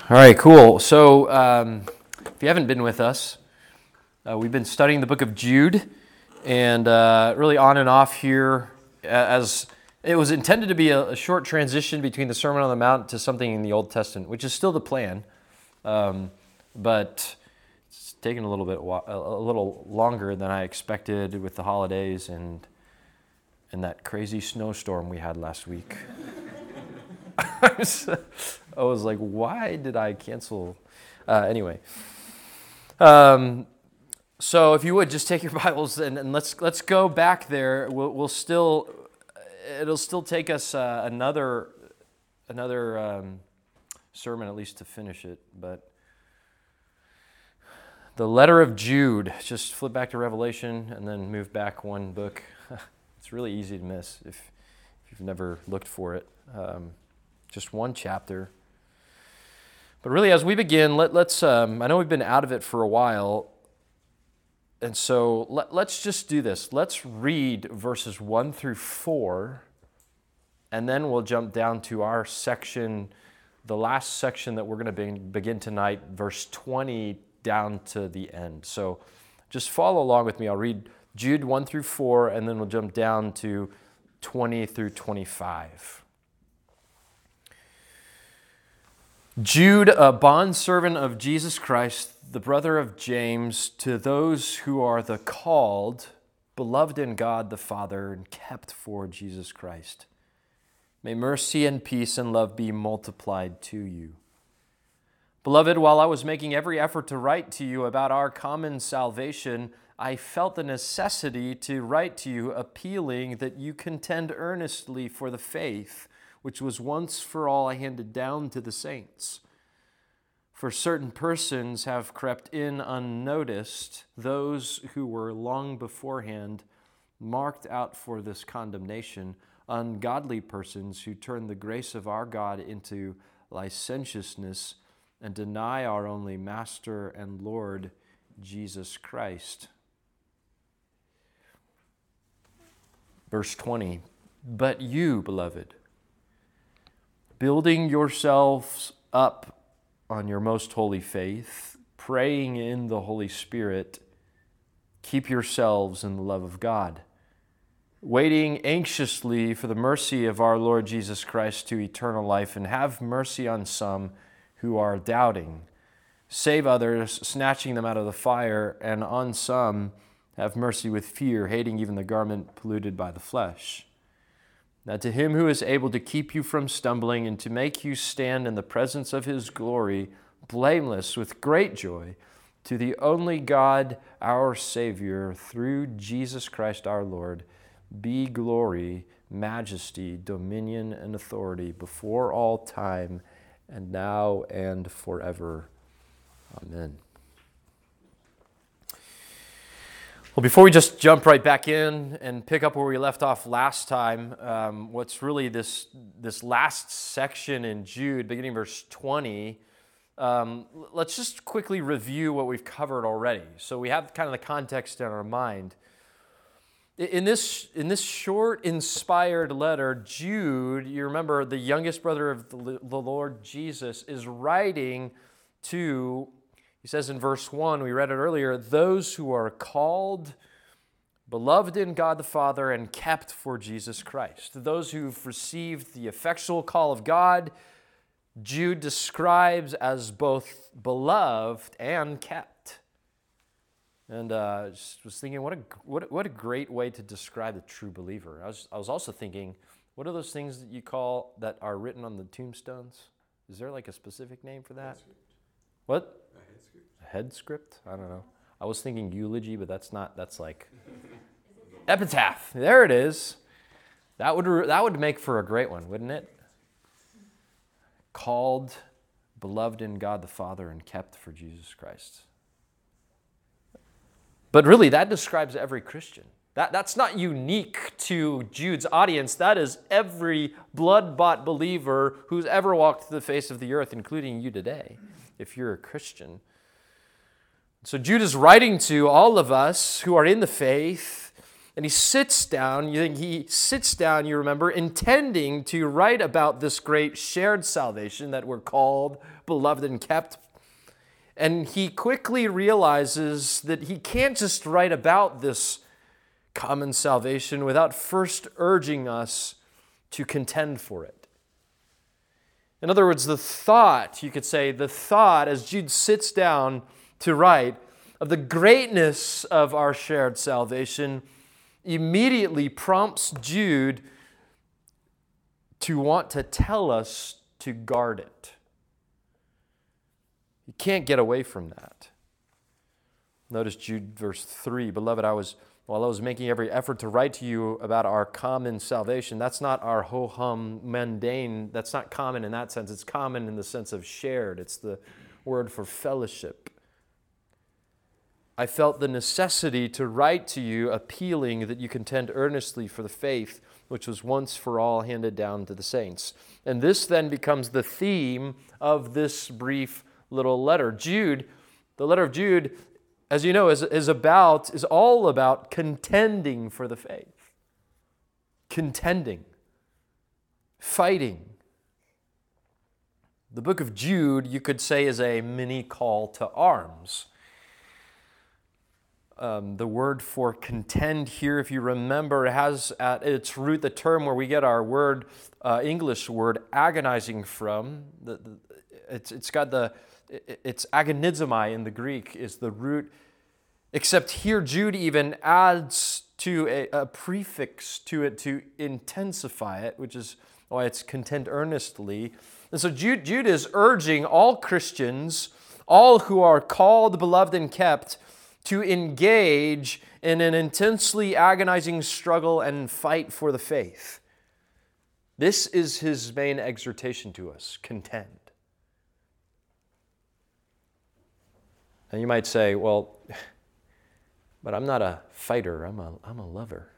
All right, cool. So if you haven't been with us, we've been studying the book of Jude, and really on and off here, as it was intended to be a short transition between the Sermon on the Mount to something in the Old Testament, which is still the plan, but it's taken a little longer than I expected with the holidays and that crazy snowstorm we had last week. I was like, why did I cancel? Anyway. So if you would, just take your Bibles and let's go back there. It'll still take us another sermon at least to finish it. But the letter of Jude, just flip back to Revelation and then move back one book. It's really easy to miss if you've never looked for it. Just one chapter. But really, as we begin, let's. I know we've been out of it for a while, and so let's just do this. Let's read verses 1 through 4, and then we'll jump down to our section, the last section that we're going to begin tonight, verse 20 down to the end. So just follow along with me. I'll read Jude 1 through 4, and then we'll jump down to 20 through 25. Jude, a bondservant of Jesus Christ, the brother of James, to those who are the called, beloved in God the Father, and kept for Jesus Christ. May mercy and peace and love be multiplied to you. Beloved, while I was making every effort to write to you about our common salvation, I felt the necessity to write to you, appealing that you contend earnestly for the faith which was once for all handed down to the saints. For certain persons have crept in unnoticed, those who were long beforehand marked out for this condemnation, ungodly persons who turn the grace of our God into licentiousness and deny our only Master and Lord, Jesus Christ. Verse 20, but you, beloved, building yourselves up on your most holy faith, praying in the Holy Spirit, keep yourselves in the love of God, waiting anxiously for the mercy of our Lord Jesus Christ to eternal life, and have mercy on some who are doubting. Save others, snatching them out of the fire, and on some have mercy with fear, hating even the garment polluted by the flesh. Now to him who is able to keep you from stumbling and to make you stand in the presence of his glory, blameless with great joy, to the only God, our Savior, through Jesus Christ our Lord, be glory, majesty, dominion, and authority before all time, and now and forever. Amen. Well, before we just jump right back in and pick up where we left off last time, what's really this last section in Jude, beginning verse 20, let's just quickly review what we've covered already. So we have kind of the context in our mind. In this short, inspired letter, Jude, you remember the youngest brother of the Lord Jesus, is writing to, he says in verse 1, we read it earlier, those who are called, beloved in God the Father, and kept for Jesus Christ. Those who've received the effectual call of God, Jude describes as both beloved and kept. And just was thinking, what a great way to describe the true believer. I was also thinking, what are those things that you call that are written on the tombstones? Is there like a specific name for that? What? A head script? I don't know. I was thinking eulogy, but that's like epitaph. There it is. That would make for a great one, wouldn't it? Called, beloved in God the Father, and kept for Jesus Christ. But really, that describes every Christian. That's not unique to Jude's audience. That is every blood-bought believer who's ever walked the face of the earth, including you today, if you're a Christian. So Jude is writing to all of us who are in the faith, And he sits down, you remember, intending to write about this great shared salvation that we're called, beloved, and kept. And he quickly realizes that he can't just write about this common salvation without first urging us to contend for it. In other words, you could say, the thought, as Jude sits down to write, of the greatness of our shared salvation immediately prompts Jude to want to tell us to guard it. You can't get away from that. Notice Jude verse 3, Beloved, while I was making every effort to write to you about our common salvation, that's not our ho-hum mundane, that's not common in that sense. It's common in the sense of shared. It's the word for fellowship. I felt the necessity to write to you, appealing that you contend earnestly for the faith which was once for all handed down to the saints. And this then becomes the theme of this brief little letter. Jude, the letter of Jude, as you know, is all about contending for the faith. Contending. Fighting. The book of Jude, you could say, is a mini call to arms. The word for contend here, if you remember, has at its root the term where we get our word, English word, agonizing from. It's agonizomai in the Greek is the root, except here Jude even adds to a prefix to it to intensify it, which is why it's contend earnestly. And so Jude is urging all Christians, all who are called, beloved, and kept, to engage in an intensely agonizing struggle and fight for the faith. This is his main exhortation to us, contend. And you might say, well, but I'm not a fighter, I'm a lover.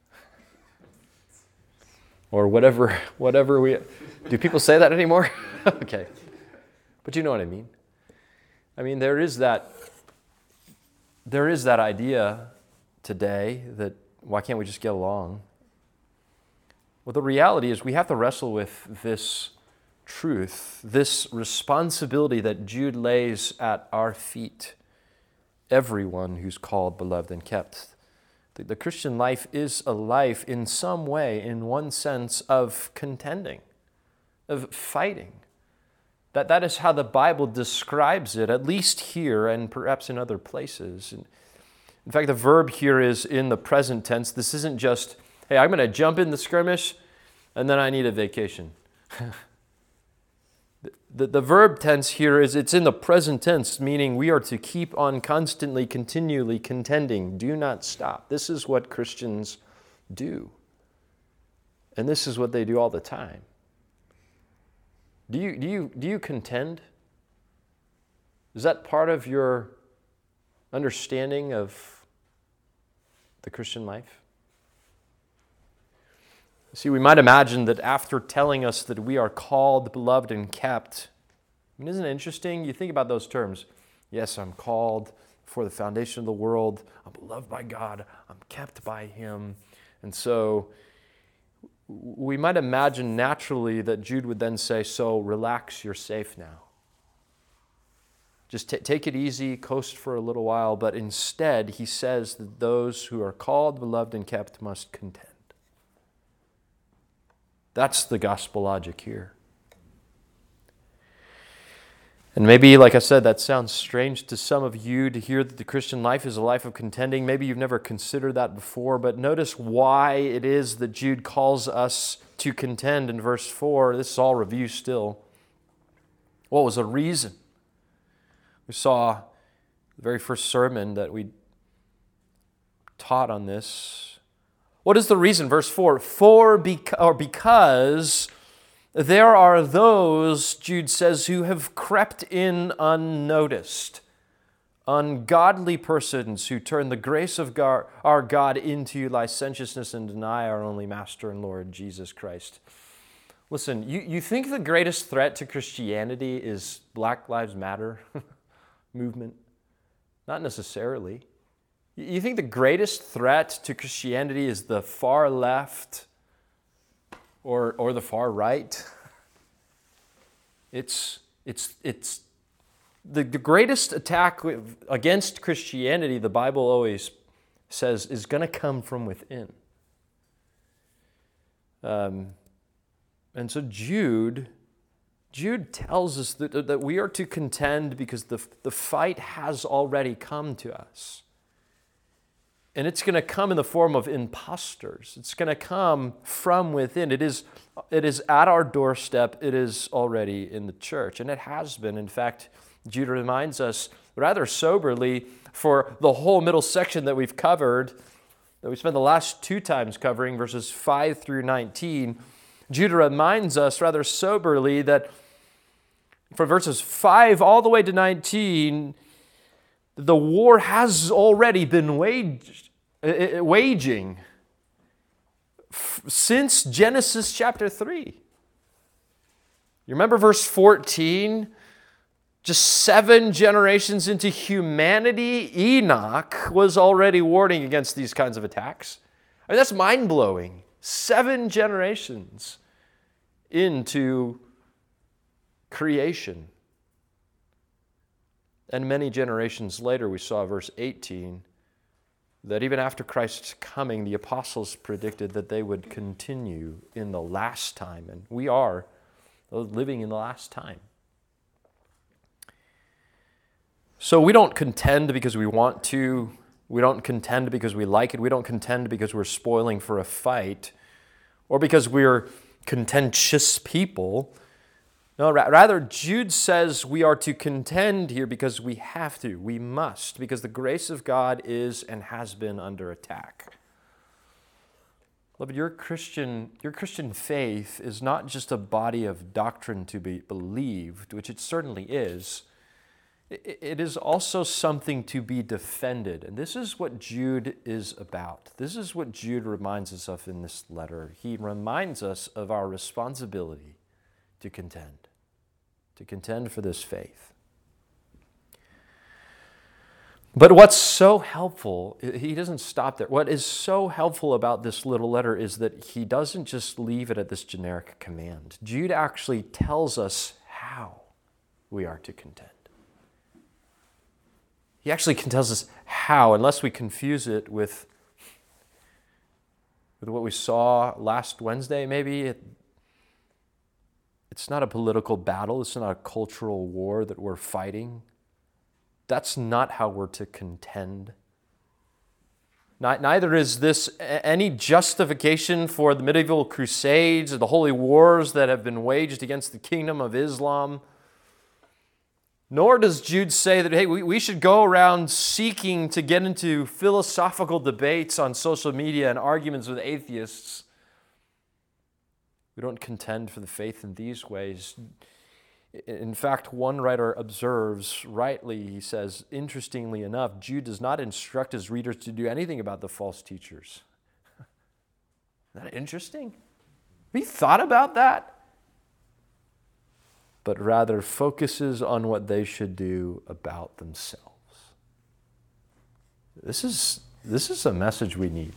Or whatever do people say that anymore? Okay. But you know what I mean. I mean, there is that idea today that why can't we just get along? Well, the reality is we have to wrestle with this truth, this responsibility that Jude lays at our feet. Everyone who's called, beloved, and kept. The Christian life is a life in some way, in one sense, of contending, of fighting. That is how the Bible describes it, at least here and perhaps in other places. In fact, the verb here is in the present tense. This isn't just, hey, I'm going to jump in the skirmish and then I need a vacation. The verb tense here is it's in the present tense, meaning we are to keep on constantly, continually contending. Do not stop. This is what Christians do. And this is what they do all the time. Do you contend? Is that part of your understanding of the Christian life? See, we might imagine that after telling us that we are called, beloved, and kept, I mean, isn't it interesting? You think about those terms. Yes, I'm called for the foundation of the world. I'm beloved by God. I'm kept by Him. And so we might imagine naturally that Jude would then say, so relax, you're safe now. Just take it easy, coast for a little while. But instead, he says that those who are called, beloved, and kept must contend. That's the gospel logic here. And maybe, like I said, that sounds strange to some of you to hear that the Christian life is a life of contending. Maybe you've never considered that before, but notice why it is that Jude calls us to contend in verse 4. This is all review still. What was the reason? We saw the very first sermon that we taught on this. What is the reason? Verse 4, because there are those, Jude says, who have crept in unnoticed. Ungodly persons who turn the grace of our God into licentiousness and deny our only Master and Lord, Jesus Christ. Listen, you think the greatest threat to Christianity is Black Lives Matter movement? Not necessarily. You think the greatest threat to Christianity is the far left or the far right? It's the greatest attack against Christianity, the Bible always says, is going to come from within. And so Jude tells us that we are to contend because the fight has already come to us. And it's going to come in the form of imposters. It's going to come from within. It is at our doorstep. It is already in the church. And it has been. In fact, Jude reminds us rather soberly for the whole middle section that we've covered, that we spent the last 2 times covering, verses 5 through 19. Jude reminds us rather soberly that from verses 5 all the way to 19, the war has already been waging since Genesis chapter 3. You remember verse 14? Just 7 generations into humanity, Enoch was already warning against these kinds of attacks. I mean, that's mind-blowing. 7 generations into creation. And many generations later, we saw verse 18, that even after Christ's coming, the apostles predicted that they would continue in the last time. And we are living in the last time. So we don't contend because we want to. We don't contend because we like it. We don't contend because we're spoiling for a fight or because we're contentious people. No, rather, Jude says we are to contend here because we have to. We must, because the grace of God is and has been under attack. Beloved, your Christian faith is not just a body of doctrine to be believed, which it certainly is. It is also something to be defended. And this is what Jude is about. This is what Jude reminds us of in this letter. He reminds us of our responsibility to contend for this faith. But what's so helpful, he doesn't stop there. What is so helpful about this little letter is that he doesn't just leave it at this generic command. Jude actually tells us how we are to contend. He actually tells us how, unless we confuse it with what we saw last Wednesday, maybe. It's not a political battle. It's not a cultural war that we're fighting. That's not how we're to contend. Neither is this any justification for the medieval crusades or the holy wars that have been waged against the kingdom of Islam. Nor does Jude say that, hey, we should go around seeking to get into philosophical debates on social media and arguments with atheists. We don't contend for the faith in these ways. In fact, one writer observes rightly, he says, interestingly enough, Jude does not instruct his readers to do anything about the false teachers. Isn't that interesting? Have you thought about that? But rather focuses on what they should do about themselves. This is a message we need.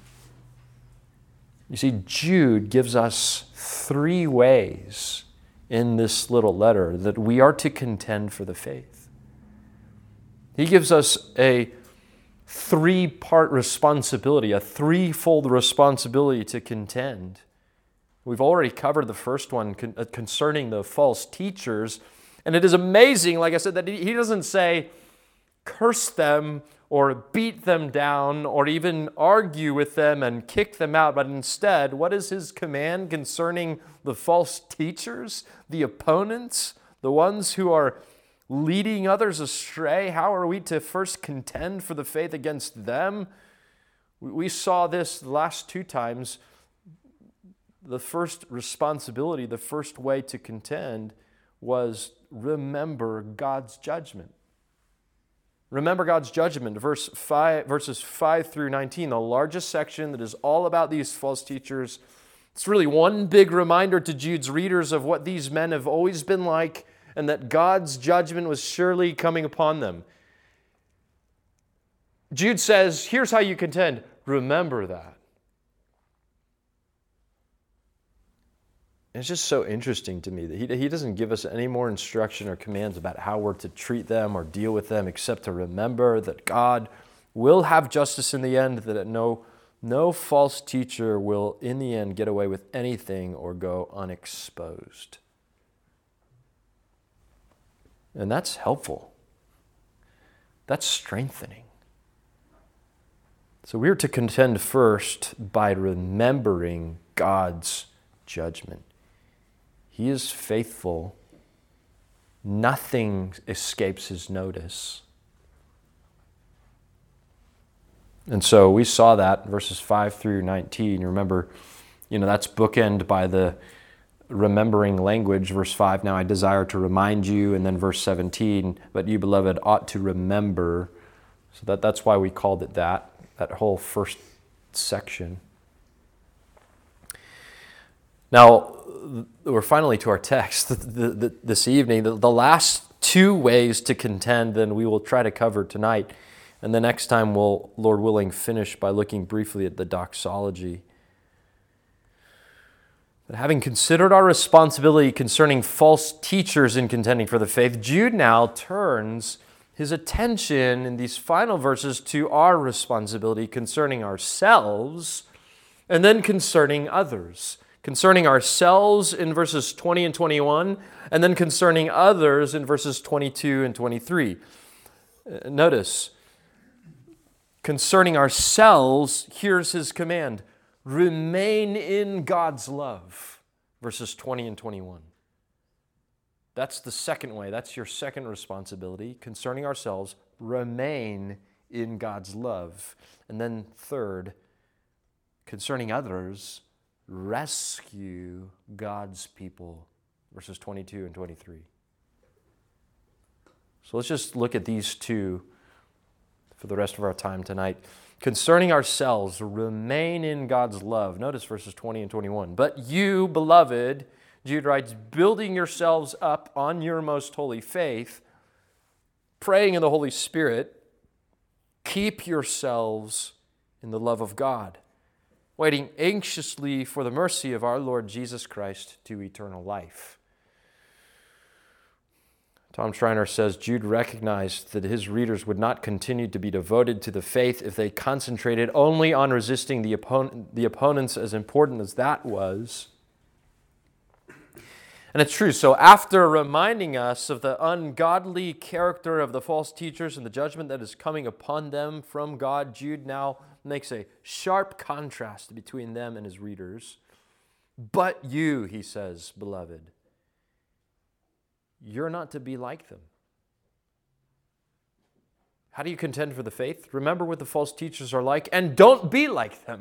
You see, Jude gives us 3 ways in this little letter that we are to contend for the faith. He gives us a 3-part responsibility, a 3-fold responsibility to contend. We've already covered the first one concerning the false teachers. And it is amazing, like I said, that he doesn't say curse them or beat them down or even argue with them and kick them out. But instead, what is his command concerning the false teachers, the opponents, the ones who are leading others astray? How are we to first contend for the faith against them? We saw this the last 2 times. The first responsibility, the first way to contend was remember God's judgment. Remember God's judgment. Verses 5 through 19, the largest section that is all about these false teachers. It's really one big reminder to Jude's readers of what these men have always been like and that God's judgment was surely coming upon them. Jude says, here's how you contend. Remember that. It's just so interesting to me that he doesn't give us any more instruction or commands about how we're to treat them or deal with them except to remember that God will have justice in the end, that no false teacher will in the end get away with anything or go unexposed. And that's helpful. That's strengthening. So we are to contend first by remembering God's judgment. He is faithful. Nothing escapes his notice. And so we saw that in verses 5 through 19. You remember, that's bookend by the remembering language. Verse 5, now I desire to remind you. And then verse 17, but you, beloved, ought to remember. So that's why we called it that whole first section. Now, we're finally to our text this evening. The last two ways to contend, then we will try to cover tonight. And the next time we'll, Lord willing, finish by looking briefly at the doxology. But having considered our responsibility concerning false teachers in contending for the faith, Jude now turns his attention in these final verses to our responsibility concerning ourselves and then concerning others. Concerning ourselves in verses 20 and 21, and then concerning others in verses 22 and 23. Notice, concerning ourselves, here's his command: remain in God's love, verses 20 and 21. That's the second way. That's your second responsibility. Concerning ourselves, remain in God's love. And then third, concerning others, rescue God's people, verses 22 and 23. So let's just look at these two for the rest of our time tonight. Concerning ourselves, remain in God's love. Notice verses 20 and 21. But you, beloved, Jude writes, building yourselves up on your most holy faith, praying in the Holy Spirit, keep yourselves in the love of God, waiting anxiously for the mercy of our Lord Jesus Christ to eternal life. Tom Schreiner says Jude recognized that his readers would not continue to be devoted to the faith if they concentrated only on resisting the opponents, as important as that was. And it's true. So after reminding us of the ungodly character of the false teachers and the judgment that is coming upon them from God, Jude now makes a sharp contrast between them and his readers. But you, he says, beloved, you're not to be like them. How do you contend for the faith? Remember what the false teachers are like and don't be like them.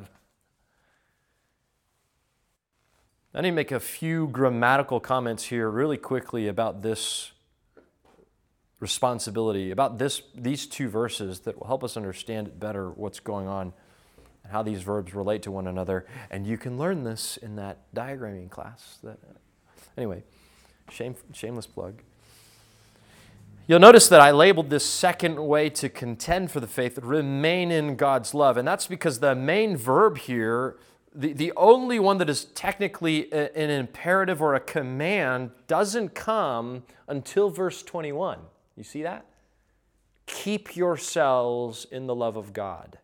I need to make a few grammatical comments here really quickly about this responsibility, about these two verses that will help us understand better what's going on and how these verbs relate to one another. And you can learn this in that diagramming class. Anyway, shameless plug. You'll notice that I labeled this second way to contend for the faith, remain in God's love. And that's because the main verb here, the only one that is technically an imperative or a command, doesn't come until verse 21. You see that? Keep yourselves in the love of God.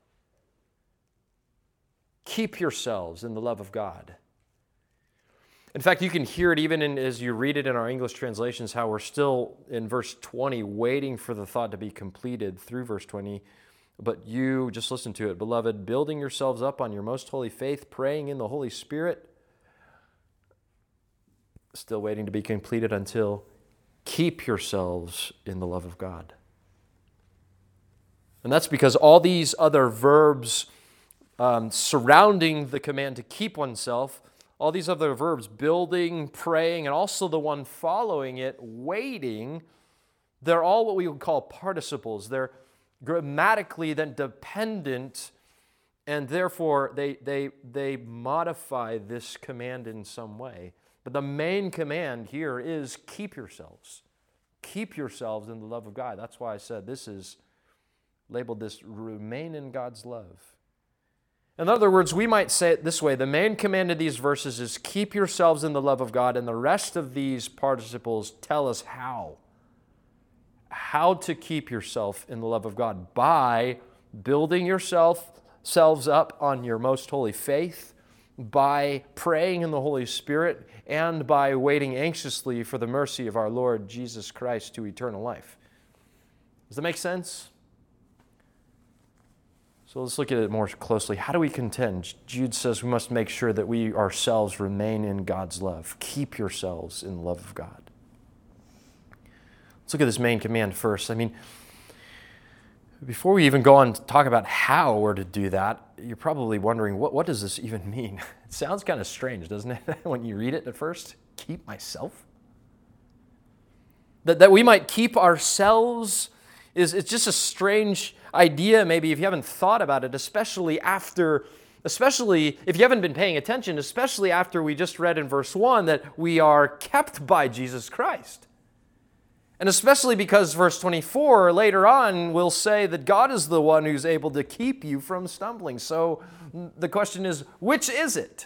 Keep yourselves in the love of God. In fact, you can hear it even as you read it in our English translations, how we're still in verse 20, waiting for the thought to be completed through verse 20. But you, just listen to it, beloved, building yourselves up on your most holy faith, praying in the Holy Spirit, still waiting to be completed until keep yourselves in the love of God. And that's because all these other verbs surrounding the command to keep oneself, all these other verbs, building, praying, and also the one following it, waiting, they're all what we would call participles. They're grammatically then dependent, and therefore they modify this command in some way. But the main command here is keep yourselves. Keep yourselves in the love of God. That's why I said this is labeled this, remain in God's love. In other words, we might say it this way. The main command of these verses is keep yourselves in the love of God, and the rest of these participles tell us how. How to keep yourself in the love of God by building yourselves up on your most holy faith, by praying in the Holy Spirit, and by waiting anxiously for the mercy of our Lord Jesus Christ to eternal life. Does that make sense? So let's look at it more closely. How do we contend? Jude says we must make sure that we ourselves remain in God's love. Keep yourselves in the love of God. Let's look at this main command first. Before we even go on to talk about how we're to do that, you're probably wondering, what does this even mean? It sounds kind of strange, doesn't it, when you read it at first? Keep myself? That we might keep ourselves it's just a strange idea, maybe, if you haven't thought about it, especially if you haven't been paying attention, especially after we just read in verse 1 that we are kept by Jesus Christ. And especially because verse 24 later on will say that God is the one who's able to keep you from stumbling. So the question is, which is it?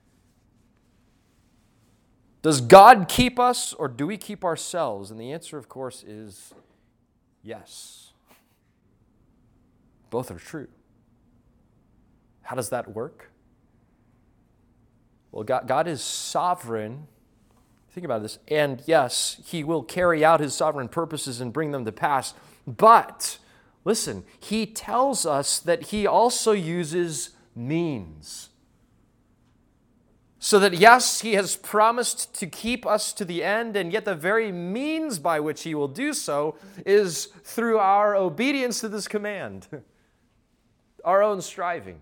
Does God keep us, or do we keep ourselves? And the answer, of course, is yes. Both are true. How does that work? Well, God is sovereign. Think about this. And yes, He will carry out His sovereign purposes and bring them to pass. But, listen, He tells us that He also uses means. So that, yes, He has promised to keep us to the end, and yet the very means by which He will do so is through our obedience to this command, our own striving.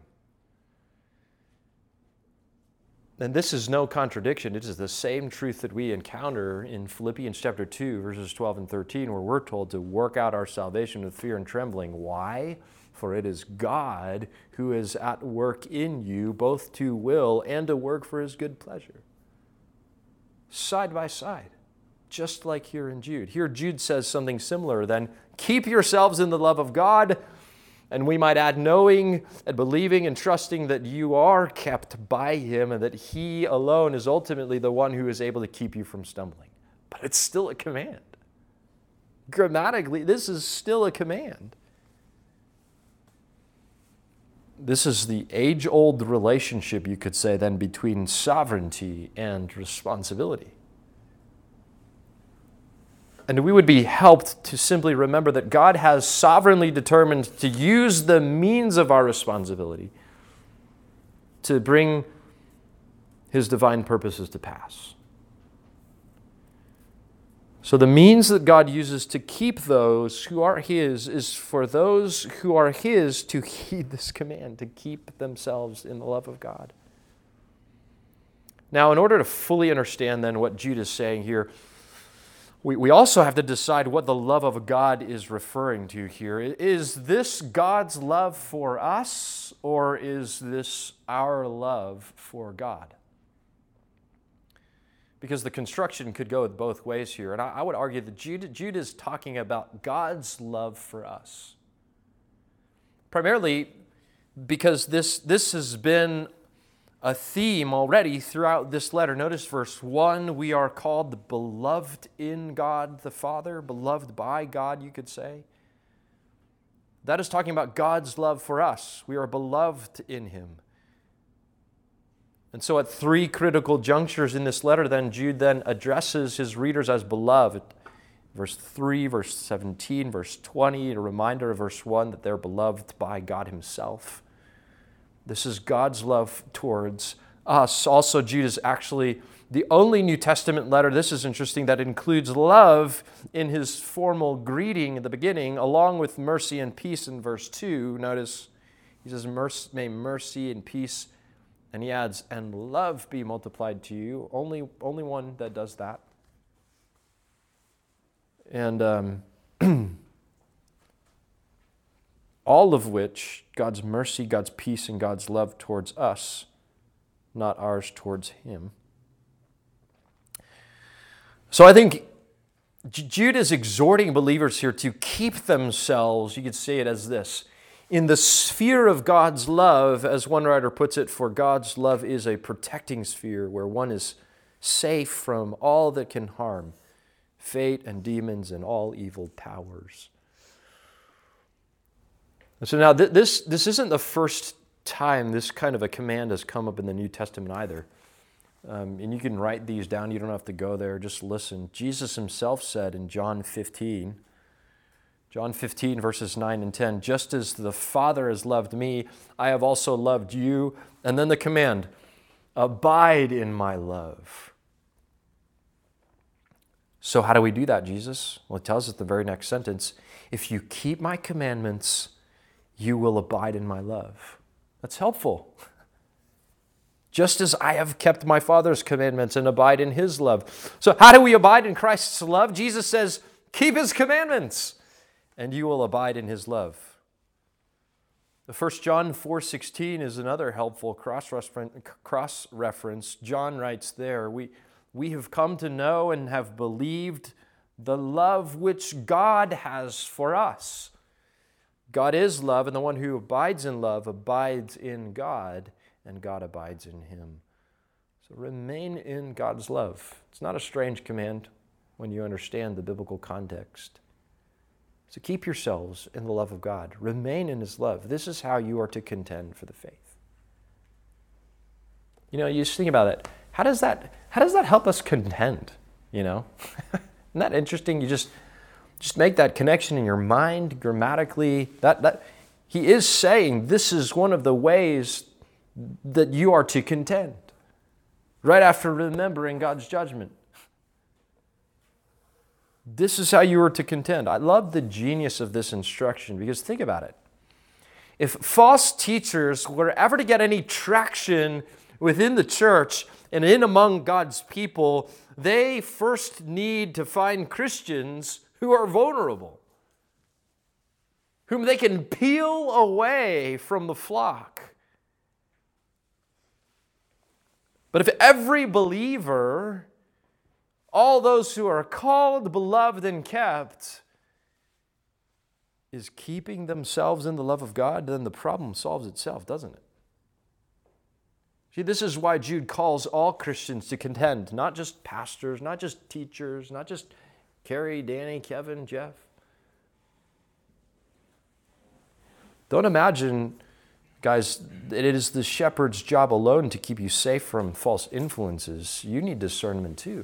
And this is no contradiction. It is the same truth that we encounter in Philippians chapter 2, verses 12 and 13, where we're told to work out our salvation with fear and trembling. Why? For it is God who is at work in you, both to will and to work for His good pleasure. Side by side, just like here in Jude. Here Jude says something similar then. Keep yourselves in the love of God. And we might add, knowing and believing and trusting that you are kept by Him and that He alone is ultimately the one who is able to keep you from stumbling. But it's still a command. Grammatically, this is still a command. This is the age-old relationship, you could say, then, between sovereignty and responsibility. And we would be helped to simply remember that God has sovereignly determined to use the means of our responsibility to bring His divine purposes to pass. So the means that God uses to keep those who are His is for those who are His to heed this command, to keep themselves in the love of God. Now, in order to fully understand then what Jude is saying here, we also have to decide what the love of God is referring to here. Is this God's love for us, or is this our love for God? Because the construction could go both ways here. And I would argue that Jude is talking about God's love for us. Primarily because this has been a theme already throughout this letter. Notice verse 1, we are called beloved in God the Father, beloved by God, you could say. That is talking about God's love for us. We are beloved in Him. And so at three critical junctures in this letter, then Jude then addresses his readers as beloved. Verse 3, verse 17, verse 20, a reminder of verse 1 that they're beloved by God Himself. This is God's love towards us. Also, Jude is actually the only New Testament letter, this is interesting, that includes love in his formal greeting at the beginning, along with mercy and peace in verse 2. Notice he says, may mercy and peace, and he adds, and love be multiplied to you. Only one that does that. And all of which, God's mercy, God's peace, and God's love towards us, not ours towards Him. So I think Jude is exhorting believers here to keep themselves, you could say it as this, in the sphere of God's love, as one writer puts it, for God's love is a protecting sphere where one is safe from all that can harm, fate and demons and all evil powers. So now this isn't the first time this kind of a command has come up in the New Testament either. And you can write these down. You don't have to go there. Just listen. Jesus himself said in John 15, verses 9 and 10, just as the Father has loved me, I have also loved you. And then the command, abide in my love. So how do we do that, Jesus? Well, it tells us the very next sentence, if you keep my commandments, you will abide in my love. That's helpful. Just as I have kept my Father's commandments and abide in his love. So how do we abide in Christ's love? Jesus says, keep his commandments, and you will abide in his love. The 1 John 4:16 is another helpful cross-reference. John writes there, we have come to know and have believed the love which God has for us. God is love, and the one who abides in love abides in God, and God abides in him. So remain in God's love. It's not a strange command when you understand the biblical context. So keep yourselves in the love of God. Remain in his love. This is how you are to contend for the faith. You know, you just think about it. How does that help us contend? You know? Isn't that interesting? You just make that connection in your mind grammatically. That he is saying this is one of the ways that you are to contend. Right after remembering God's judgment. This is how you are to contend. I love the genius of this instruction because think about it. If false teachers were ever to get any traction within the church and in among God's people, they first need to find Christians who are vulnerable, whom they can peel away from the flock. But if every believer, all those who are called, beloved, and kept, is keeping themselves in the love of God, then the problem solves itself, doesn't it? See, this is why Jude calls all Christians to contend, not just pastors, not just teachers, not just Carrie, Danny, Kevin, Jeff. Don't imagine, guys, that it is the shepherd's job alone to keep you safe from false influences. You need discernment too.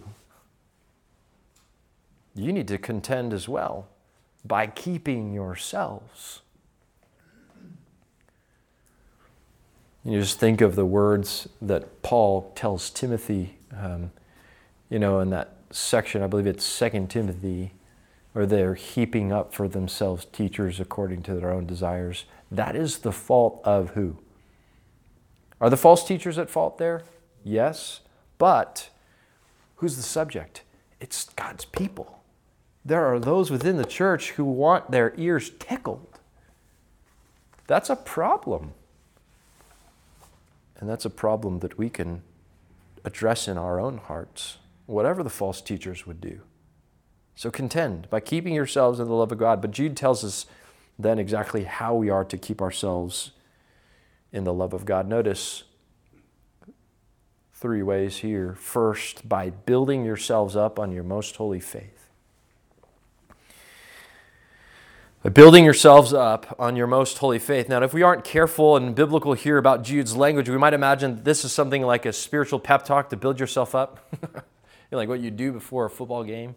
You need to contend as well by keeping yourselves. You just think of the words that Paul tells Timothy, in that section, I believe it's 2 Timothy, where they're heaping up for themselves teachers according to their own desires. That is the fault of who? Are the false teachers at fault there? Yes. But who's the subject? It's God's people. There are those within the church who want their ears tickled. That's a problem. And that's a problem that we can address in our own hearts, whatever the false teachers would do. So contend by keeping yourselves in the love of God. But Jude tells us then exactly how we are to keep ourselves in the love of God. Notice 3 ways here. First, by building yourselves up on your most holy faith. By building yourselves up on your most holy faith. Now, if we aren't careful and biblical here about Jude's language, we might imagine this is something like a spiritual pep talk to build yourself up. Like what you do before a football game.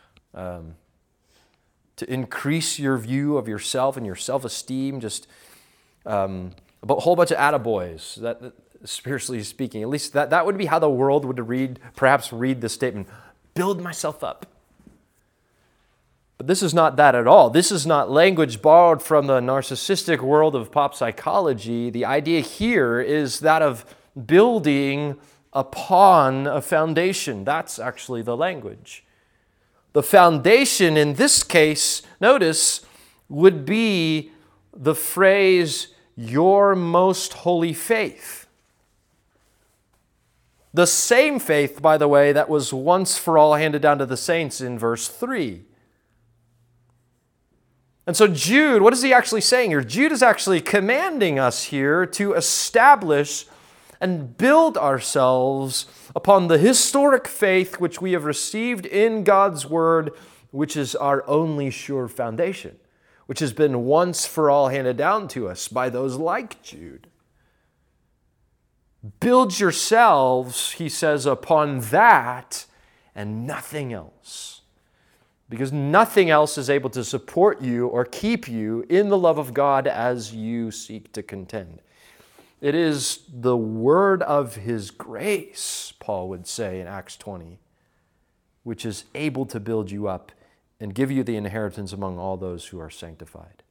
To increase your view of yourself and your self-esteem. Just a whole bunch of attaboys, that spiritually speaking. At least that would be how the world would perhaps read this statement. Build myself up. But this is not that at all. This is not language borrowed from the narcissistic world of pop psychology. The idea here is that of building upon a foundation. That's actually the language. The foundation in this case, notice, would be the phrase, your most holy faith. The same faith, by the way, that was once for all handed down to the saints in verse 3. And so Jude, what is he actually saying here? Jude is actually commanding us here to establish and build ourselves upon the historic faith which we have received in God's Word, which is our only sure foundation, which has been once for all handed down to us by those like Jude. Build yourselves, he says, upon that and nothing else. Because nothing else is able to support you or keep you in the love of God as you seek to contend. It is the word of His grace, Paul would say in Acts 20, which is able to build you up and give you the inheritance among all those who are sanctified.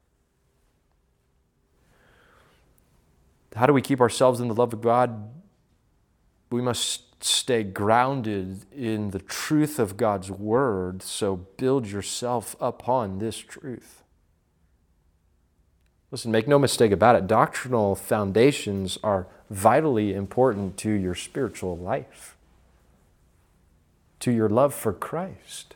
How do we keep ourselves in the love of God? We must stay grounded in the truth of God's Word, so build yourself upon this truth. Listen, make no mistake about it, doctrinal foundations are vitally important to your spiritual life, to your love for Christ.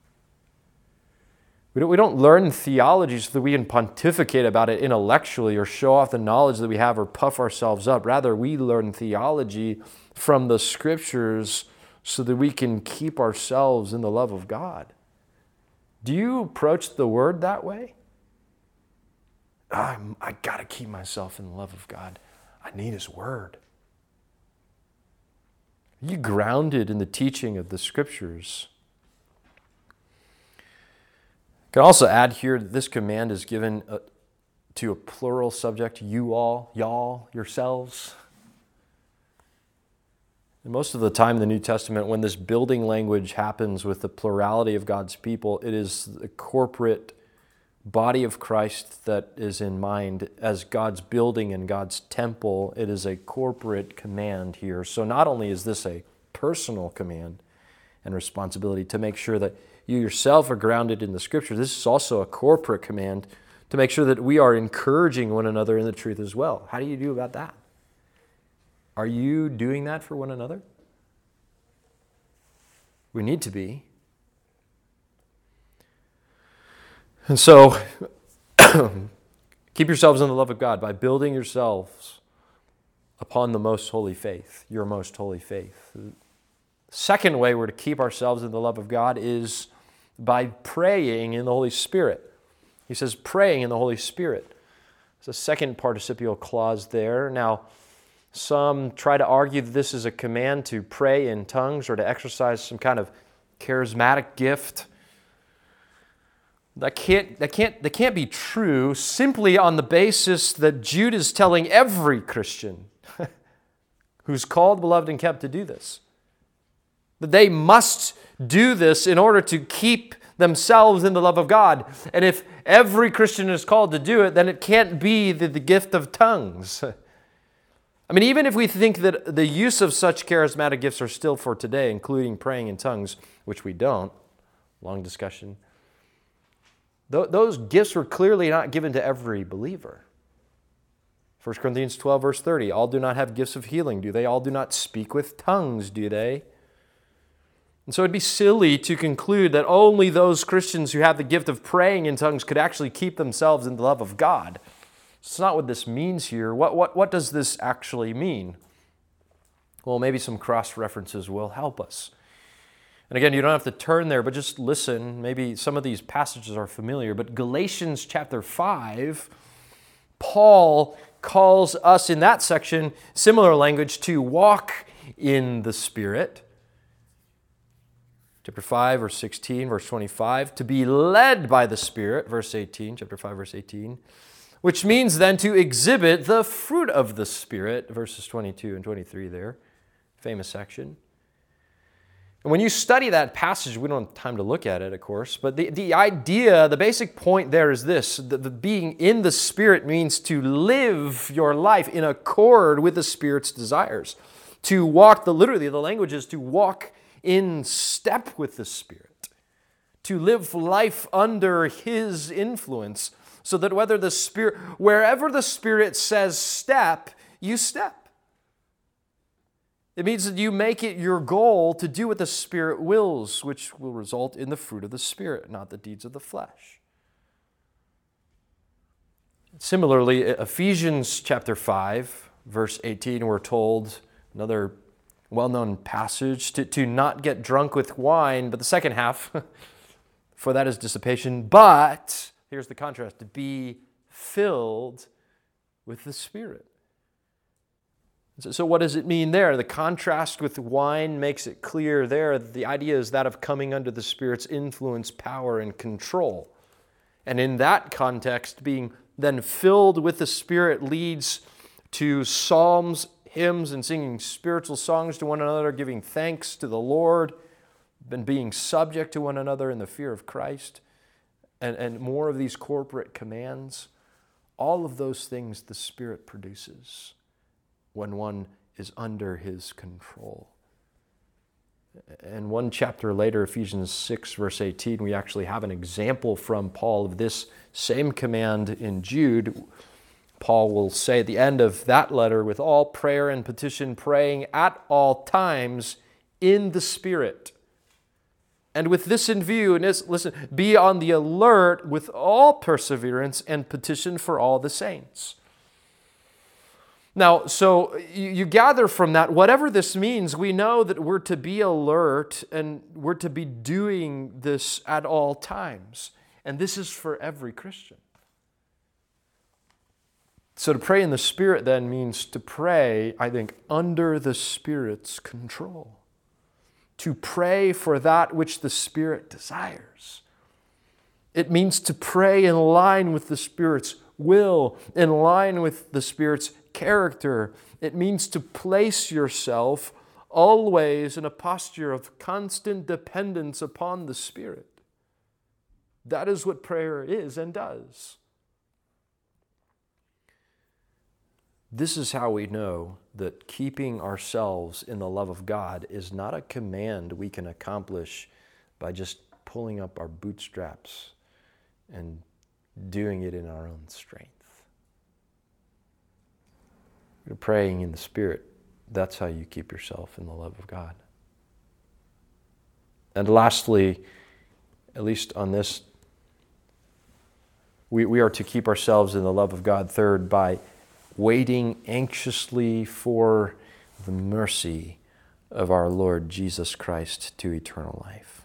We don't learn theology so that we can pontificate about it intellectually or show off the knowledge that we have or puff ourselves up. Rather, we learn theology from the Scriptures so that we can keep ourselves in the love of God. Do you approach the Word that way? I got to keep myself in the love of God. I need His Word. Are you grounded in the teaching of the Scriptures? I can also add here that this command is given to a plural subject, you all, y'all, yourselves. And most of the time in the New Testament, when this building language happens with the plurality of God's people, it is the corporate body of Christ that is in mind as God's building and God's temple. It is a corporate command here. So not only is this a personal command and responsibility to make sure that you yourself are grounded in the Scripture, this is also a corporate command to make sure that we are encouraging one another in the truth as well. How do you do about that? Are you doing that for one another? We need to be. And so, keep yourselves in the love of God by building yourselves upon the most holy faith, your most holy faith. The second way we're to keep ourselves in the love of God is by praying in the Holy Spirit. He says praying in the Holy Spirit. There's a second participial clause there. Now, some try to argue that this is a command to pray in tongues or to exercise some kind of charismatic gift. That can't be true simply on the basis that Jude is telling every Christian who's called, beloved, and kept to do this. That they must do this in order to keep themselves in the love of God. And if every Christian is called to do it, then it can't be the gift of tongues. I mean, even if we think that the use of such charismatic gifts are still for today, including praying in tongues, which we don't, long discussion, those gifts were clearly not given to every believer. 1 Corinthians 12, verse 30, all do not have gifts of healing, do they? All do not speak with tongues, do they? And so it'd be silly to conclude that only those Christians who have the gift of praying in tongues could actually keep themselves in the love of God. It's not what this means here. What does this actually mean? Well, maybe some cross-references will help us. And again, you don't have to turn there, but just listen. Maybe some of these passages are familiar, but Galatians chapter 5, Paul calls us in that section, similar language, to walk in the Spirit. Chapter 5, verse 16, verse 25, to be led by the Spirit, verse 18, chapter 5, verse 18, which means then to exhibit the fruit of the Spirit, verses 22 and 23 there, famous section. And when you study that passage, we don't have time to look at it, of course, but the idea, the basic point there is this, the being in the Spirit means to live your life in accord with the Spirit's desires. To walk, literally the language is to walk in step with the Spirit, to live life under His influence, so that wherever the Spirit says step, you step. It means that you make it your goal to do what the Spirit wills, which will result in the fruit of the Spirit, not the deeds of the flesh. Similarly, Ephesians chapter 5, verse 18, we're told, another well-known passage, to not get drunk with wine, but the second half, for that is dissipation, but, here's the contrast, to be filled with the Spirit. So what does it mean there? The contrast with wine makes it clear there that the idea is that of coming under the Spirit's influence, power, and control. And in that context, being then filled with the Spirit leads to psalms, hymns, and singing spiritual songs to one another, giving thanks to the Lord, and being subject to one another in the fear of Christ, and more of these corporate commands. All of those things the Spirit produces when one is under His control. And one chapter later, Ephesians 6, verse 18, we actually have an example from Paul of this same command in Jude. Paul will say at the end of that letter, with all prayer and petition, praying at all times in the Spirit. And with this in view, and listen, be on the alert with all perseverance and petition for all the saints. Now, so you gather from that, whatever this means, we know that we're to be alert and we're to be doing this at all times. And this is for every Christian. So to pray in the Spirit then means to pray, I think, under the Spirit's control. To pray for that which the Spirit desires. It means to pray in line with the Spirit's will, in line with the Spirit's character. It means to place yourself always in a posture of constant dependence upon the Spirit. That is what prayer is and does. This is how we know that keeping ourselves in the love of God is not a command we can accomplish by just pulling up our bootstraps and doing it in our own strength. You're praying in the Spirit. That's how you keep yourself in the love of God. And lastly, at least on this, we are to keep ourselves in the love of God, third, by waiting anxiously for the mercy of our Lord Jesus Christ to eternal life.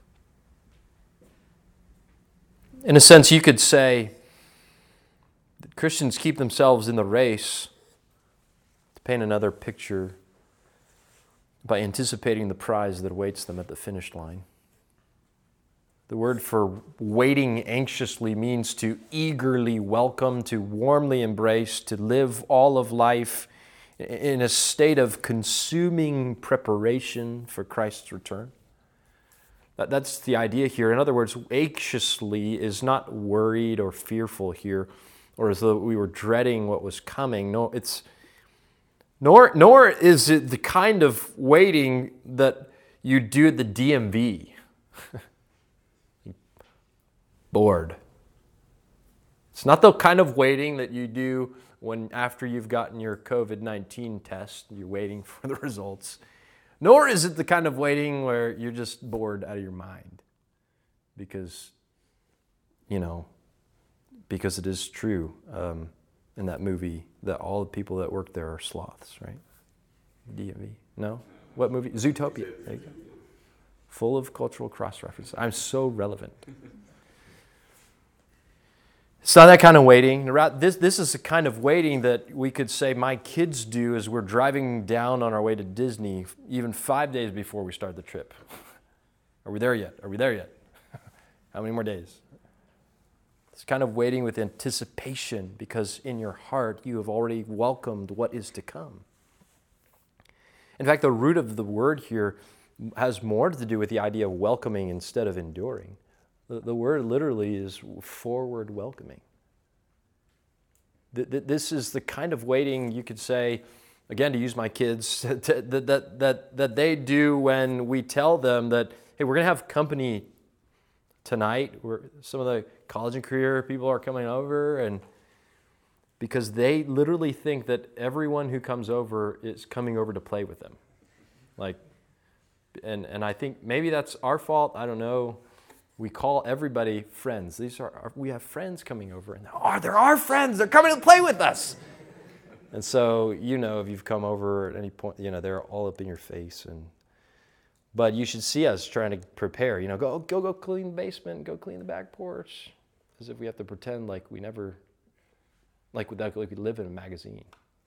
In a sense, you could say that Christians keep themselves in the race, to paint another picture, by anticipating the prize that awaits them at the finish line. The word for waiting anxiously means to eagerly welcome, to warmly embrace, to live all of life in a state of consuming preparation for Christ's return. That's the idea here. In other words, anxiously is not worried or fearful here, or as though we were dreading what was coming. No, it's nor is it the kind of waiting that you do at the DMV. Bored. It's not the kind of waiting that you do when after you've gotten your COVID-19 test, you're waiting for the results. Nor is it the kind of waiting where you're just bored out of your mind. Because it is true in that movie that all the people that work there are sloths, right? DMV. No? What movie? Zootopia. There you go. Full of cultural cross-references. I'm so relevant. It's not that kind of waiting. This is the kind of waiting that we could say my kids do as we're driving down on our way to Disney, even 5 days before we start the trip. Are we there yet? Are we there yet? How many more days? It's kind of waiting with anticipation because in your heart you have already welcomed what is to come. In fact, the root of the word here has more to do with the idea of welcoming instead of enduring. The word literally is forward welcoming. This is the kind of waiting you could say, again, to use my kids, that they do when we tell them that, hey, we're going to have company tonight. Some of the college and career people are coming over, and because they literally think that everyone who comes over is coming over to play with them. Like, and I think maybe that's our fault. I don't know. We call everybody friends. We have friends coming over, and they're our friends. They're coming to play with us. And so, if you've come over at any point, they're all up in your face. But you should see us trying to prepare. Go clean the basement, go clean the back porch, as if we have to pretend like we never, like we live in a magazine.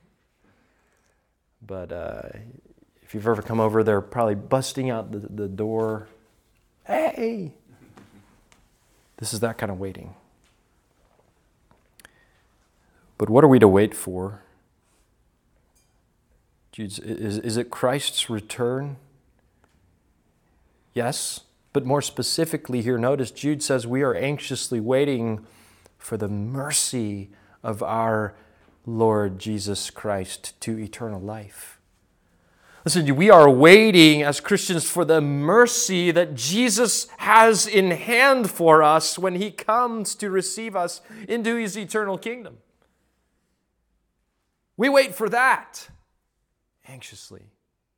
But if you've ever come over, they're probably busting out the door. Hey! This is that kind of waiting. But what are we to wait for? Is it Christ's return? Yes, but more specifically here, notice Jude says we are anxiously waiting for the mercy of our Lord Jesus Christ to eternal life. Listen, we are waiting as Christians for the mercy that Jesus has in hand for us when He comes to receive us into His eternal kingdom. We wait for that anxiously.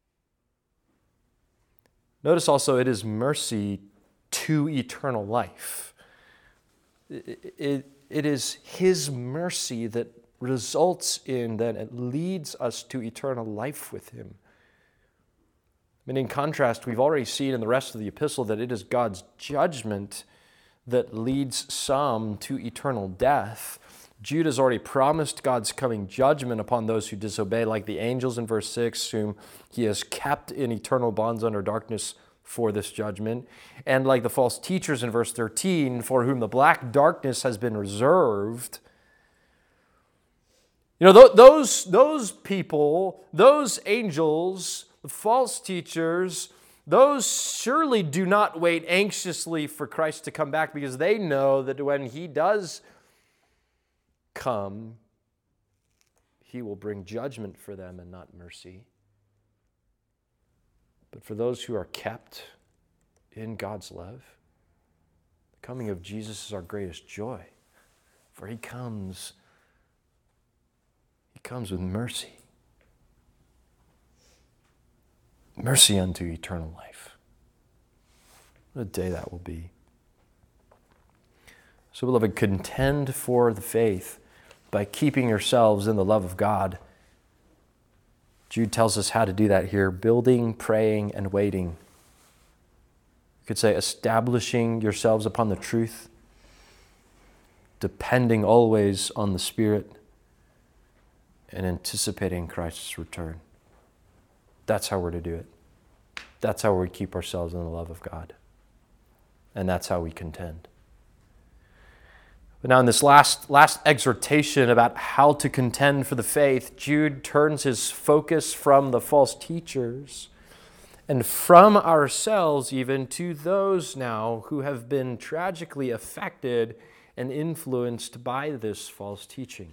Notice also it is mercy to eternal life. It is His mercy that results in, that it leads us to eternal life with Him. In contrast, we've already seen in the rest of the epistle that it is God's judgment that leads some to eternal death. Jude has already promised God's coming judgment upon those who disobey, like the angels in verse 6, whom He has kept in eternal bonds under darkness for this judgment, and like the false teachers in verse 13, for whom the black darkness has been reserved. Those people, those angels, the false teachers, those surely do not wait anxiously for Christ to come back, because they know that when He does come, He will bring judgment for them and not mercy. But for those who are kept in God's love, the coming of Jesus is our greatest joy, for He comes with mercy. Mercy unto eternal life. What a day that will be. So, beloved, contend for the faith by keeping yourselves in the love of God. Jude tells us how to do that here: building, praying, and waiting. You could say establishing yourselves upon the truth, depending always on the Spirit, and anticipating Christ's return. That's how we're to do it. That's how we keep ourselves in the love of God. And that's how we contend. But now in this last exhortation about how to contend for the faith, Jude turns his focus from the false teachers and from ourselves even to those now who have been tragically affected and influenced by this false teaching.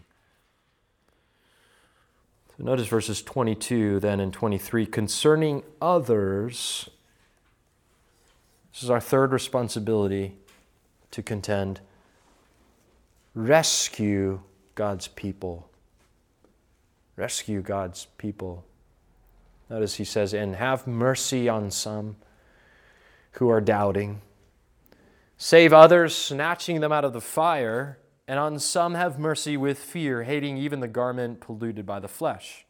So notice verses 22 then and 23. Concerning others, this is our third responsibility to contend. Rescue God's people. Rescue God's people. Notice he says, and have mercy on some who are doubting. Save others, snatching them out of the fire, and on some have mercy with fear, hating even the garment polluted by the flesh.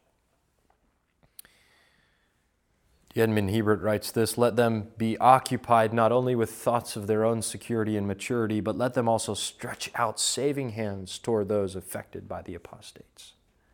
Edmund Hebert writes this: let them be occupied not only with thoughts of their own security and maturity, but let them also stretch out saving hands toward those affected by the apostates.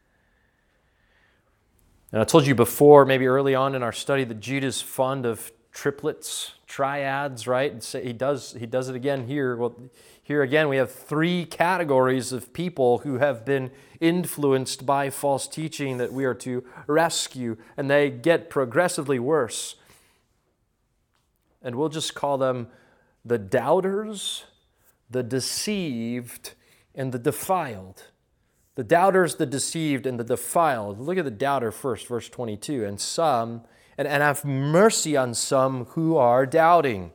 And I told you before, maybe early on in our study, that Jude is fond of triplets, triads, right? And so he does it again here. Well, here again we have three categories of people who have been influenced by false teaching that we are to rescue, and they get progressively worse. And we'll just call them the doubters, the deceived, and the defiled. The doubters, the deceived, and the defiled. Look at the doubter first, verse 22. And some, and have mercy on some who are doubting.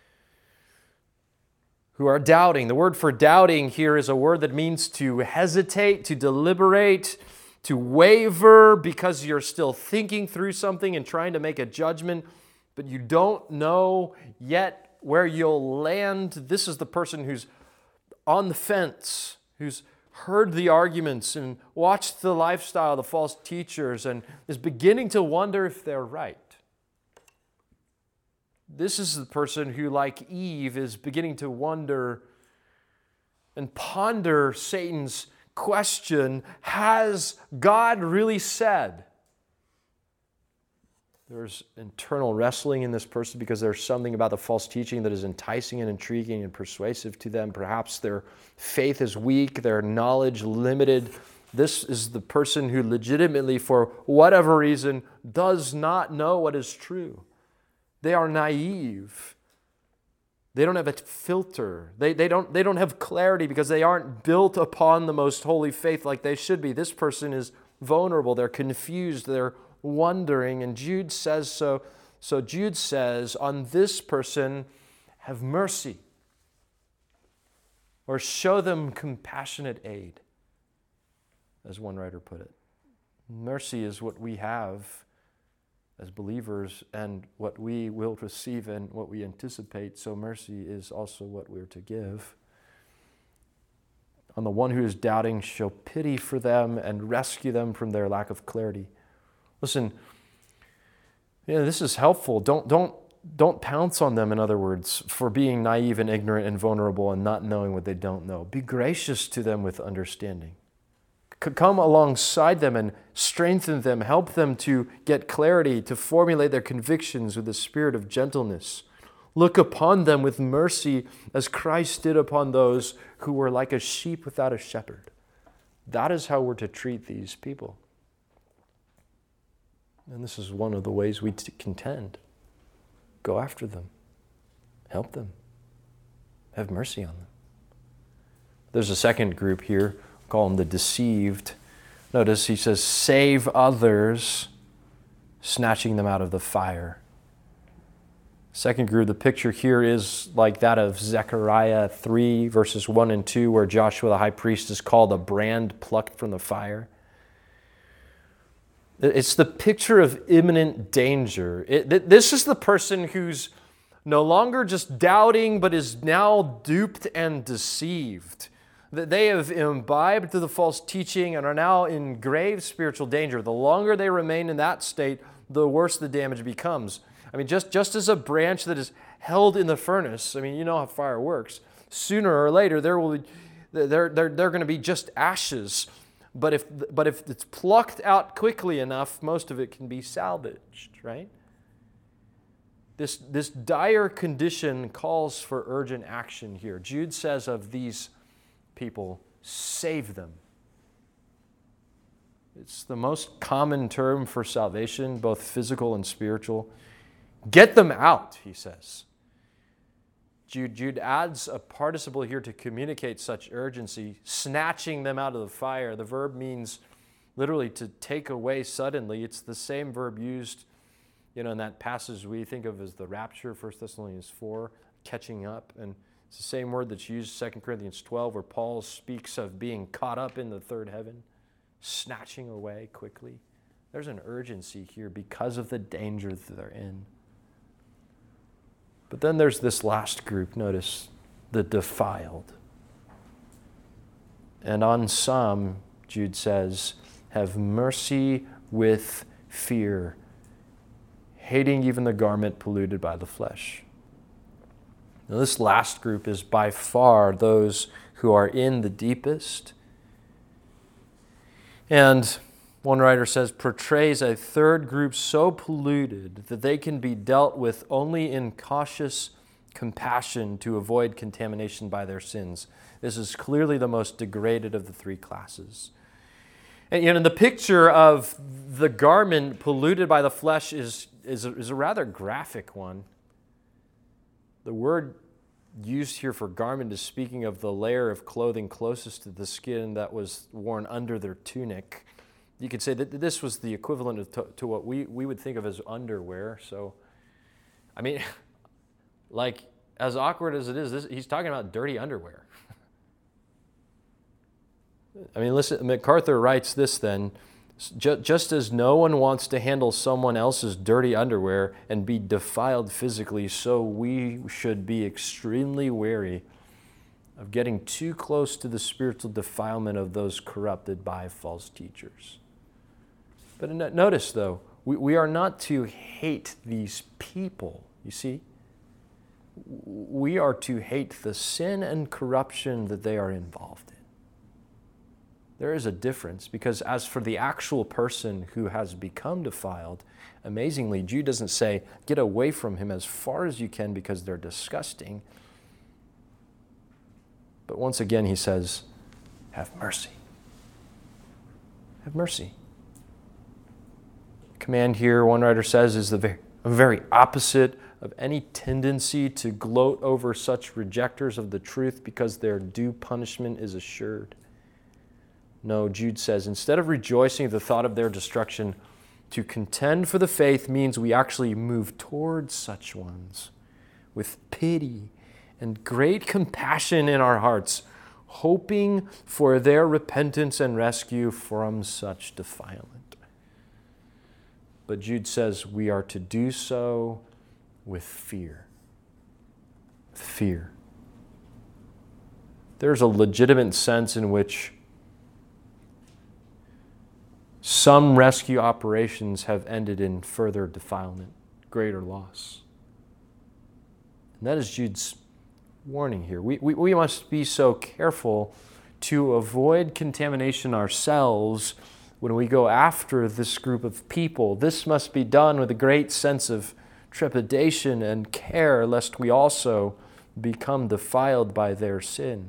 Who are doubting. The word for doubting here is a word that means to hesitate, to deliberate, to waver because you're still thinking through something and trying to make a judgment, but you don't know yet where you'll land. This is the person who's on the fence, who's heard the arguments and watched the lifestyle of the false teachers and is beginning to wonder if they're right. This is the person who, like Eve, is beginning to wonder and ponder Satan's question, has God really said? There's internal wrestling in this person because there's something about the false teaching that is enticing and intriguing and persuasive to them. Perhaps their faith is weak, their knowledge limited. This is the person who legitimately, for whatever reason, does not know what is true. They are naive. They don't have a filter. They don't have clarity because they aren't built upon the most holy faith like they should be. This person is vulnerable. They're confused. They're wondering. And Jude says so. So Jude says, on this person, have mercy. Or show them compassionate aid, as one writer put it. Mercy is what we have as believers and what we will receive and what we anticipate. So mercy is also what we're to give. On the one who is doubting, show pity for them and rescue them from their lack of clarity. Listen, this is helpful. Don't pounce on them, in other words, for being naive and ignorant and vulnerable and not knowing what they don't know. Be gracious to them with understanding. Come alongside them and strengthen them. Help them to get clarity, to formulate their convictions with the spirit of gentleness. Look upon them with mercy as Christ did upon those who were like a sheep without a shepherd. That is how we're to treat these people. And this is one of the ways we contend. Go after them. Help them. Have mercy on them. There's a second group here. Call them the deceived. Notice he says, save others, snatching them out of the fire. Second group, the picture here is like that of Zechariah 3, verses 1 and 2, where Joshua the high priest is called a brand plucked from the fire. It's the picture of imminent danger. This is the person who's no longer just doubting, but is now duped and deceived. They have imbibed the false teaching and are now in grave spiritual danger. The longer they remain in that state, the worse the damage becomes. I mean, just as a branch that is held in the furnace, I mean, you know how fire works. Sooner or later, they're going to be just ashes. But if it's plucked out quickly enough, most of it can be salvaged, right? This dire condition calls for urgent action here. Jude says of these people, save them. It's the most common term for salvation, both physical and spiritual. Get them out, he says. Jude adds a participle here to communicate such urgency, snatching them out of the fire. The verb means literally to take away suddenly. It's the same verb used, in that passage we think of as the rapture, 1 Thessalonians 4, catching up. And it's the same word that's used in 2 Corinthians 12, where Paul speaks of being caught up in the third heaven, snatching away quickly. There's an urgency here because of the danger that they're in. But then there's this last group, notice, the defiled. And on some, Jude says, have mercy with fear, hating even the garment polluted by the flesh. Now, this last group is by far those who are in the deepest. And one writer says, portrays a third group so polluted that they can be dealt with only in cautious compassion to avoid contamination by their sins. This is clearly the most degraded of the three classes. And the picture of the garment polluted by the flesh is a rather graphic one. The word used here for garment is speaking of the layer of clothing closest to the skin that was worn under their tunic. You could say that this was the equivalent to what we would think of as underwear. So, I mean, like, as awkward as it is, he's talking about dirty underwear. I mean, listen, MacArthur writes this then. Just as no one wants to handle someone else's dirty underwear and be defiled physically, so we should be extremely wary of getting too close to the spiritual defilement of those corrupted by false teachers. But notice, though, we are not to hate these people, you see? We are to hate the sin and corruption that they are involved in. There is a difference, because as for the actual person who has become defiled, amazingly, Jude doesn't say, get away from him as far as you can because they're disgusting. But once again, he says, have mercy. Have mercy. The command here, one writer says, is the very opposite of any tendency to gloat over such rejectors of the truth because their due punishment is assured. No, Jude says, instead of rejoicing at the thought of their destruction, to contend for the faith means we actually move towards such ones with pity and great compassion in our hearts, hoping for their repentance and rescue from such defilement. But Jude says we are to do so with fear. With fear. There's a legitimate sense in which some rescue operations have ended in further defilement, greater loss. And that is Jude's warning here. We must be so careful to avoid contamination ourselves when we go after this group of people. This must be done with a great sense of trepidation and care, lest we also become defiled by their sin.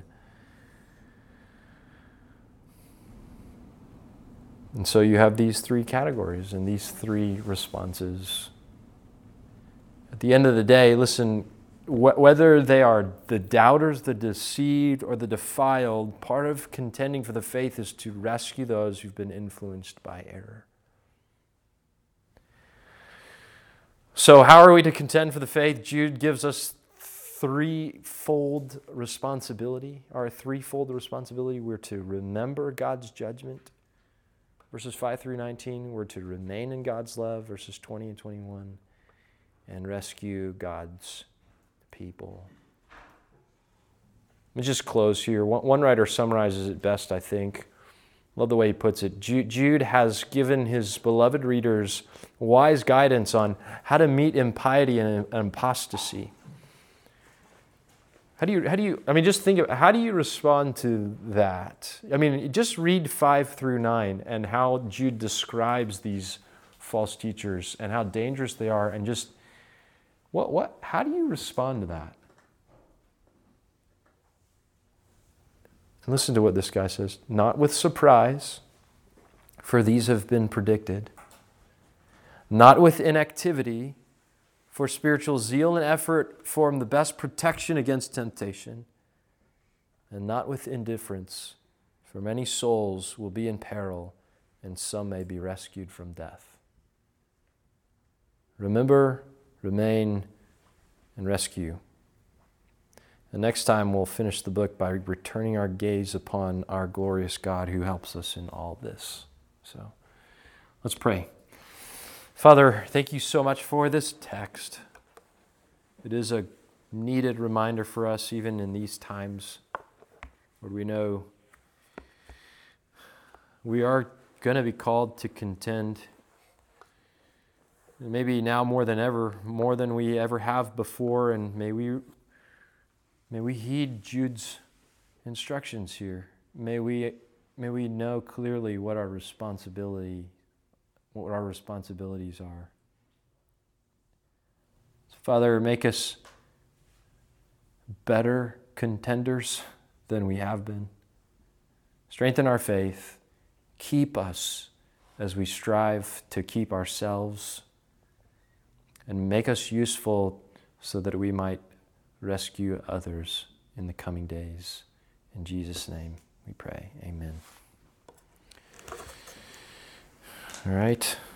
And so you have these three categories and these three responses. At the end of the day, listen, whether they are the doubters, the deceived, or the defiled, part of contending for the faith is to rescue those who've been influenced by error. So how are we to contend for the faith? Jude gives us threefold responsibility. We're to remember God's judgment. Verses 5 through 19, we're to remain in God's love, verses 20 and 21, and rescue God's people. Let me just close here. One writer summarizes it best, I think. Love the way he puts it. Jude has given his beloved readers wise guidance on how to meet impiety and apostasy. How do you respond to that? Just read 5 through 9 and how Jude describes these false teachers and how dangerous they are, and just how do you respond to that? And listen to what this guy says. Not with surprise, for these have been predicted. Not with inactivity, for spiritual zeal and effort form the best protection against temptation. And not with indifference, for many souls will be in peril, and some may be rescued from death. Remember, remain, and rescue. And next time we'll finish the book by returning our gaze upon our glorious God who helps us in all this. So let's pray. Father, thank you so much for this text. It is a needed reminder for us even in these times where we know we are going to be called to contend. And maybe now more than ever, more than we ever have before, and may we heed Jude's instructions here. May we know clearly what our responsibilities are. So Father, make us better contenders than we have been. Strengthen our faith. Keep us as we strive to keep ourselves, and make us useful so that we might rescue others in the coming days. In Jesus' name we pray. Amen. All right.